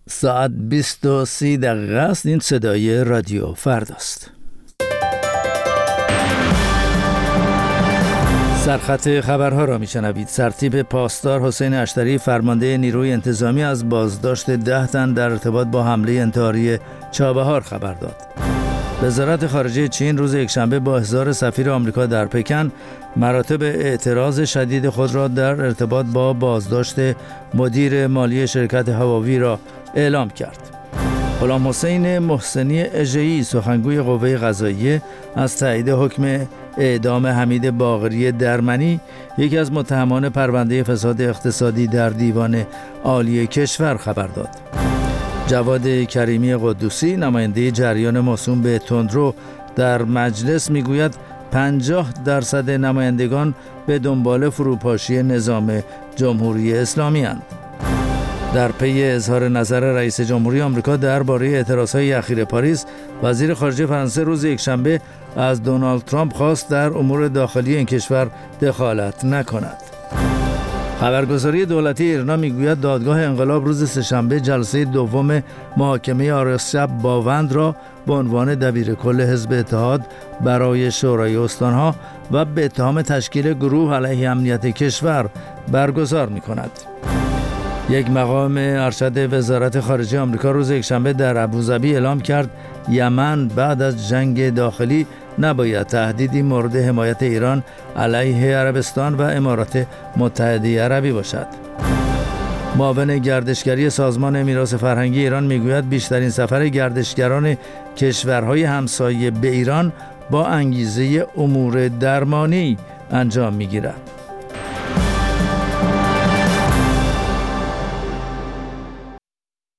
ساعت 20:30 است. این صدای رادیو فرداست. سرخط خبرها را میشنوید. سرتیپ پاسدار حسین اشتری فرمانده نیروی انتظامی از بازداشت 10 تن در ارتباط با حمله انتحاری چابهار خبر داد. وزارت خارجه چین روز یکشنبه با احضار سفیر آمریکا در پکن مراتب اعتراض شدید خود را در ارتباط با بازداشت مدیر مالی شرکت هواوی را اعلام کرد. غلام حسین محسنی اژه‌ای سخنگوی قوه قضاییه از تایید حکم اعدام حمید باقری درمنی، یکی از متهمان پرونده فساد اقتصادی در دیوان عالی کشور خبر داد. جواد کریمی قدوسی نماینده جریان موسوم به تندرو در مجلس میگوید 50% نمایندگان به دنبال فروپاشی نظام جمهوری اسلامی اند. در پی اظهار نظر رئیس جمهوری آمریکا درباره اعتراضهای اخیر پاریس، وزیر خارجه فرانسه روز یکشنبه از دونالد ترامپ خواست در امور داخلی این کشور دخالت نکند. خبرگزاری دولتی ایرنا میگوید دادگاه انقلاب روز سه‌شنبه جلسه دوم محاکمه آرشب باوند را به عنوان دبیرکل حزب اتحاد برای شورای استانها و به اتهام تشکیل گروه علیه امنیت کشور برگزار می‌کند. یک مقام ارشد وزارت خارجه آمریکا روز یکشنبه در ابوظبی اعلام کرد یمن بعد از جنگ داخلی نباید تهدیدی مورد حمایت ایران علیه عربستان و امارات متحده عربی باشد. معاون گردشگری سازمان میراث فرهنگی ایران میگوید بیشترین سفر گردشگران کشورهای همسایه به ایران با انگیزه امور درمانی انجام میگیرد.